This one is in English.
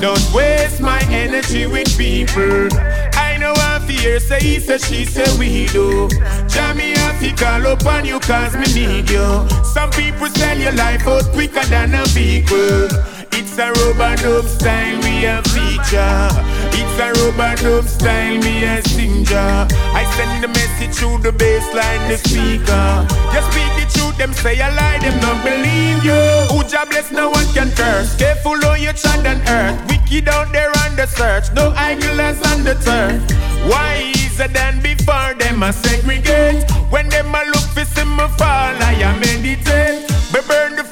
Don't waste my energy with people. I know I fear, say he, say she, say we do. Jammy, I fi call up on you cause me need you. Some people sell your life out quicker than a vehicle. It's a rub-a-dub style, we a feature. It's a rub-a-dub style, me a singer. I send the message through the bassline, the speaker. You speak the truth, them say a lie, them don't believe you. Who jobless, no one can curse. Careful how you tread on earth. Wicked out there on the search, no idlers on the turf. Wiser than before, them a segregate. When them a look for see me fall, I a meditate. Me burn the